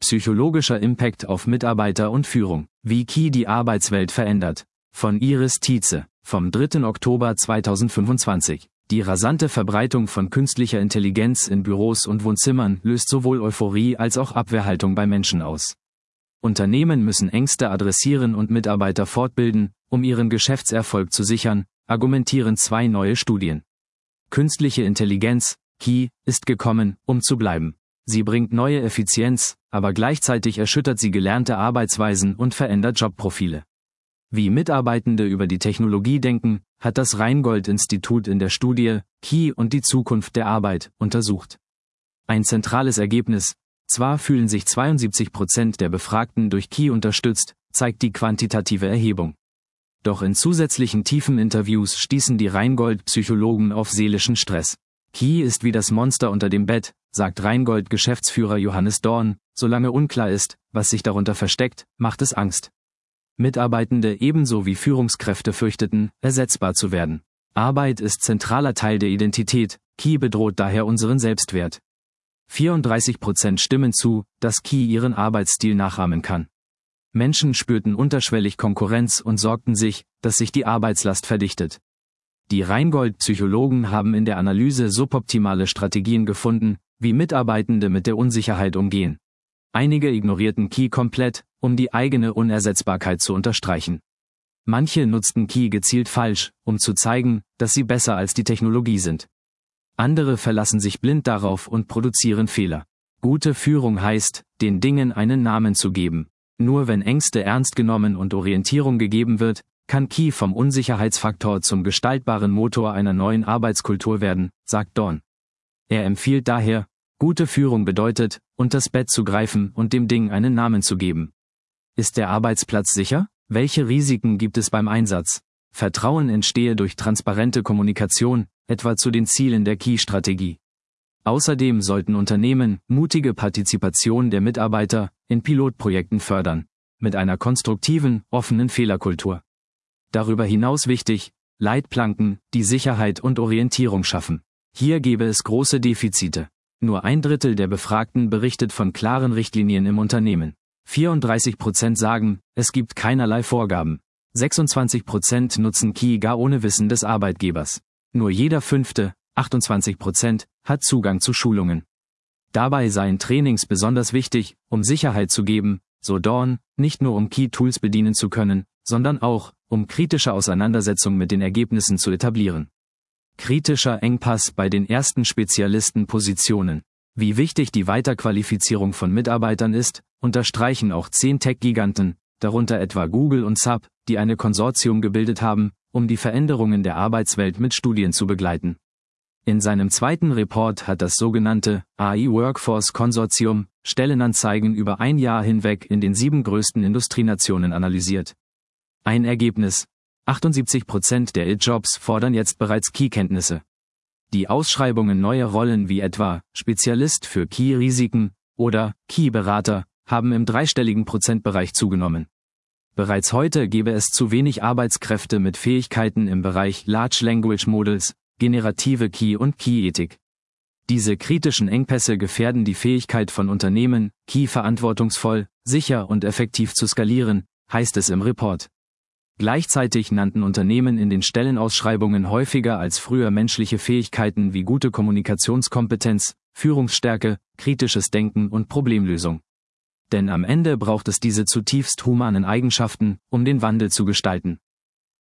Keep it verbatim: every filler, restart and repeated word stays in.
Psychologischer Impact auf Mitarbeiter und Führung. Wie Key die Arbeitswelt verändert. Von Iris Tietze, vom dritten Oktober zweitausendfünfundzwanzig. Die rasante Verbreitung von künstlicher Intelligenz in Büros und Wohnzimmern löst sowohl Euphorie als auch Abwehrhaltung bei Menschen aus. Unternehmen müssen Ängste adressieren und Mitarbeiter fortbilden, um ihren Geschäftserfolg zu sichern, argumentieren zwei neue Studien. Künstliche Intelligenz, Key, ist gekommen, um zu bleiben. Sie bringt neue Effizienz, aber gleichzeitig erschüttert sie gelernte Arbeitsweisen und verändert Jobprofile. Wie Mitarbeitende über die Technologie denken, hat das Rheingold-Institut in der Studie Key und die Zukunft der Arbeit untersucht. Ein zentrales Ergebnis: Zwar fühlen sich zweiundsiebzig Prozent der Befragten durch Key unterstützt, zeigt die quantitative Erhebung. Doch in zusätzlichen tiefen Interviews stießen die Rheingold-Psychologen auf seelischen Stress. Key ist wie das Monster unter dem Bett, sagt Rheingold-Geschäftsführer Johannes Dorn, solange unklar ist, was sich darunter versteckt, macht es Angst. Mitarbeitende ebenso wie Führungskräfte fürchteten, ersetzbar zu werden. Arbeit ist zentraler Teil der Identität, Key bedroht daher unseren Selbstwert. vierunddreißig Prozent stimmen zu, dass Key ihren Arbeitsstil nachahmen kann. Menschen spürten unterschwellig Konkurrenz und sorgten sich, dass sich die Arbeitslast verdichtet. Die Rheingold-Psychologen haben in der Analyse suboptimale Strategien gefunden, wie Mitarbeitende mit der Unsicherheit umgehen. Einige ignorierten Key komplett, um die eigene Unersetzbarkeit zu unterstreichen. Manche nutzten Key gezielt falsch, um zu zeigen, dass sie besser als die Technologie sind. Andere verlassen sich blind darauf und produzieren Fehler. Gute Führung heißt, den Dingen einen Namen zu geben. Nur wenn Ängste ernst genommen und Orientierung gegeben wird, kann Key vom Unsicherheitsfaktor zum gestaltbaren Motor einer neuen Arbeitskultur werden, sagt Dorn. Er empfiehlt daher, gute Führung bedeutet, unter das Bett zu greifen und dem Ding einen Namen zu geben. Ist der Arbeitsplatz sicher? Welche Risiken gibt es beim Einsatz? Vertrauen entstehe durch transparente Kommunikation, etwa zu den Zielen der Key-Strategie. Außerdem sollten Unternehmen mutige Partizipation der Mitarbeiter in Pilotprojekten fördern, mit einer konstruktiven, offenen Fehlerkultur. Darüber hinaus wichtig, Leitplanken, die Sicherheit und Orientierung schaffen. Hier gäbe es große Defizite. Nur ein Drittel der Befragten berichtet von klaren Richtlinien im Unternehmen. vierunddreißig Prozent sagen, es gibt keinerlei Vorgaben. sechsundzwanzig Prozent nutzen Key gar ohne Wissen des Arbeitgebers. Nur jeder Fünfte, achtundzwanzig Prozent, hat Zugang zu Schulungen. Dabei seien Trainings besonders wichtig, um Sicherheit zu geben, so Dorn, nicht nur um Key-Tools bedienen zu können, sondern auch, um kritische Auseinandersetzung mit den Ergebnissen zu etablieren. Kritischer Engpass bei den ersten Spezialistenpositionen. Wie wichtig die Weiterqualifizierung von Mitarbeitern ist, unterstreichen auch zehn Tech-Giganten, darunter etwa Google und S A P, die eine Konsortium gebildet haben, um die Veränderungen der Arbeitswelt mit Studien zu begleiten. In seinem zweiten Report hat das sogenannte A I Workforce Konsortium Stellenanzeigen über ein Jahr hinweg in den sieben größten Industrienationen analysiert. Ein Ergebnis: achtundsiebzig Prozent der I T-Jobs fordern jetzt bereits Key-Kenntnisse. Die Ausschreibungen neuer Rollen wie etwa Spezialist für Key-Risiken oder Key-Berater haben im dreistelligen Prozentbereich zugenommen. Bereits heute gäbe es zu wenig Arbeitskräfte mit Fähigkeiten im Bereich Large Language Models, generative Key und Key-Ethik. Diese kritischen Engpässe gefährden die Fähigkeit von Unternehmen, Key verantwortungsvoll, sicher und effektiv zu skalieren, heißt es im Report. Gleichzeitig nannten Unternehmen in den Stellenausschreibungen häufiger als früher menschliche Fähigkeiten wie gute Kommunikationskompetenz, Führungsstärke, kritisches Denken und Problemlösung. Denn am Ende braucht es diese zutiefst humanen Eigenschaften, um den Wandel zu gestalten.